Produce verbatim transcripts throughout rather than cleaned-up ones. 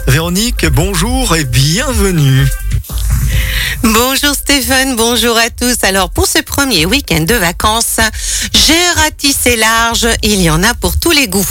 Véronique, bonjour et bienvenue. Bonjour Stéphane, bonjour à tous. Alors pour ce premier week-end de vacances, j'ai ratissé large, il y en a pour tous les goûts.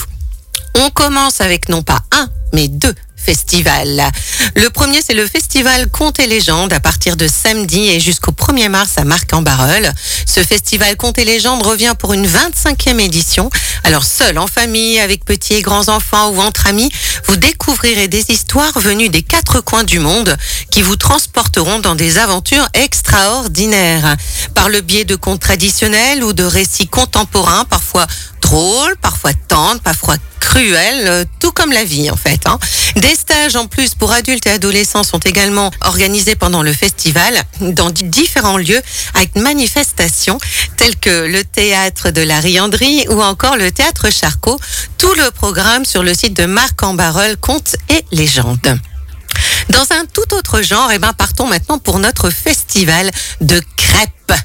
On commence avec non pas un, mais deux festivals. Le premier, c'est le festival Contes et légendes à partir de samedi et jusqu'au premier mars à Marc-en-Barœul. Ce festival Contes et légendes revient pour une vingt-cinquième édition. Alors seul, en famille, avec petits et grands enfants ou entre amis, vous découvrirez des histoires venues des quatre coins du monde qui vous transporteront dans des aventures extraordinaires. Par le biais de contes traditionnels ou de récits contemporains, parfois drôles, parfois tendres, parfois cruels, tout comme la vie en fait. Hein. Des stages en plus pour adultes et adolescents sont également organisés pendant le festival dans différents lieux avec manifestations telles que le théâtre de la Rianderie ou encore le théâtre Charcot. Tout le programme sur le site de Marc-en-Barœul, Contes et légendes. Dans un tout autre genre, eh ben, partons maintenant pour notre festival de crêpes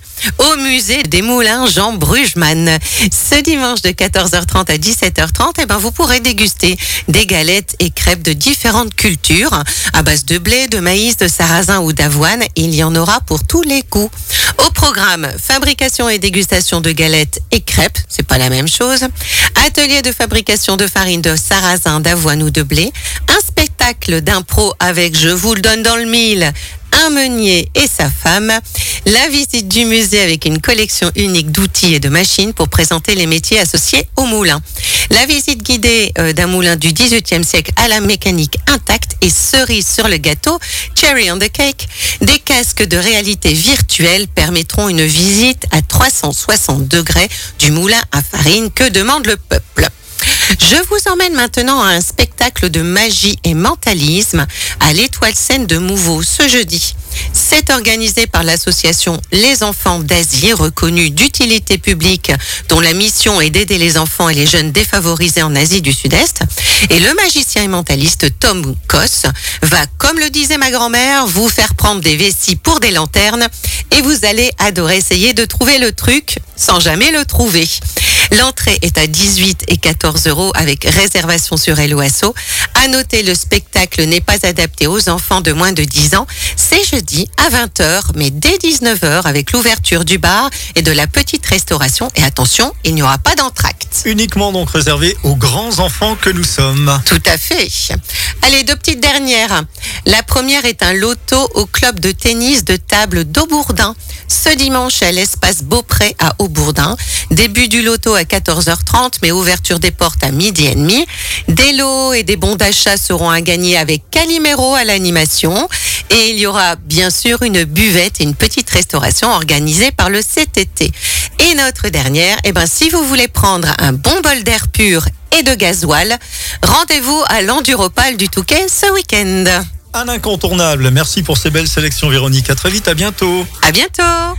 au musée des Moulins Jean Bruggemann. Ce dimanche de quatorze heures trente à dix-sept heures trente, eh ben, vous pourrez déguster des galettes et crêpes de différentes cultures à base de blé, de maïs, de sarrasin ou d'avoine. Il y en aura pour tous les goûts. Au programme, fabrication et dégustation de galettes et crêpes, c'est pas la même chose. Atelier de fabrication de farine de sarrasin, d'avoine ou de blé. Un spectacle d'impro avec, je vous le donne dans le mille, un meunier et sa femme. La visite du musée avec une collection unique d'outils et de machines pour présenter les métiers associés au moulin. La visite guidée euh, d'un moulin du dix-huitième siècle à la mécanique intacte et cerise sur le gâteau, cherry on the cake. Des casques de réalité virtuelle permettront une visite à trois cent soixante degrés du moulin à farine. Que demande le peuple ? Je vous emmène maintenant à un spectacle de magie et mentalisme à l'Étoile Scène de Mouveau ce jeudi. C'est organisé par l'association Les Enfants d'Asie, reconnue d'utilité publique, dont la mission est d'aider les enfants et les jeunes défavorisés en Asie du Sud-Est. Et le magicien et mentaliste Tom Koss va, comme le disait ma grand-mère, vous faire prendre des vessies pour des lanternes et vous allez adorer essayer de trouver le truc sans jamais le trouver. L'entrée est à dix-huit et quatorze euros avec réservation sur Hello Asso. À noter, le spectacle n'est pas adapté aux enfants de moins de dix ans. C'est jeudi à vingt heures, mais dès dix-neuf heures avec l'ouverture du bar et de la petite restauration. Et attention, il n'y aura pas d'entracte. Uniquement donc réservé aux grands enfants que nous sommes. Tout à fait. Allez, deux petites dernières. La première est un loto au club de tennis de table d'Aubourdin. Ce dimanche à l'espace Beaupré à Aubourdin. Début du loto à quatorze heures trente, mais ouverture des portes à midi et demi. Des lots et des bons d'achat seront à gagner avec Calimero à l'animation. Et il y aura bien sûr une buvette et une petite restauration organisée par le C T T. Et notre dernière, eh ben, si vous voulez prendre un bon bol d'air pur et de gasoil, rendez-vous à l'Enduropal du Touquet ce week-end. Un incontournable. Merci pour ces belles sélections, Véronique. À très vite, à bientôt. À bientôt.